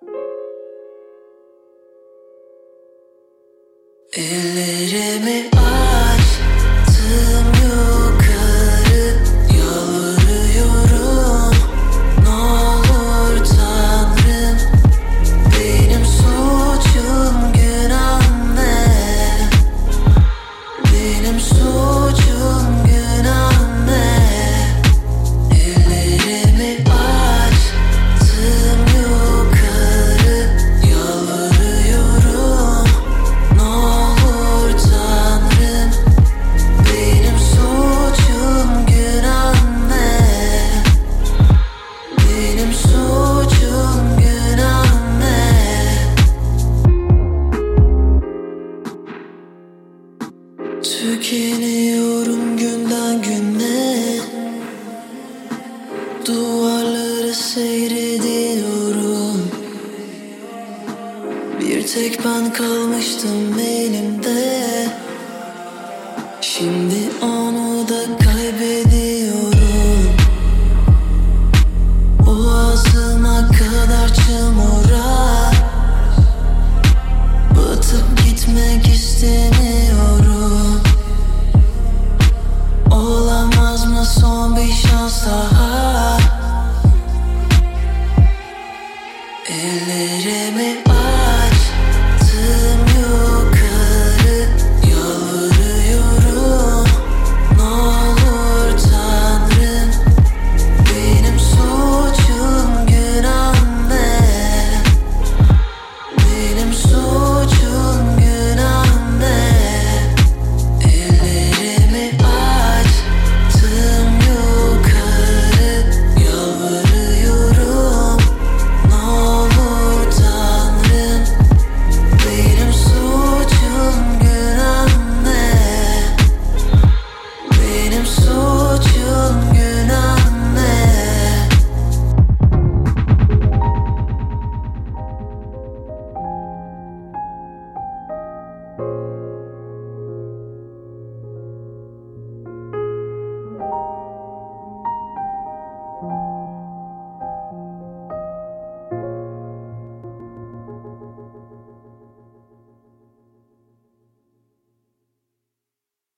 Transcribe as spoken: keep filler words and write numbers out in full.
Ellerimi açtım yukarı, yalvarıyorum, ne olur Tanrım. Benim suçum, günahım ne? Benim suçum, günahım ne? Ellerimi açtım yukarı, yalvarıyorum, ne olur Tanrım. Benim suçum, günahım ne? Benim suçum, günahım ne? Tükeniyorum günden güne, duvarları seyrediyorum. Bir tek ben kalmıştım elimde, şimdi onu da kaybediyorum. Boğazıma kadar çamura batıp gitmek istemiyorum. Olamaz mı son bir şans daha? Ellerimi aç.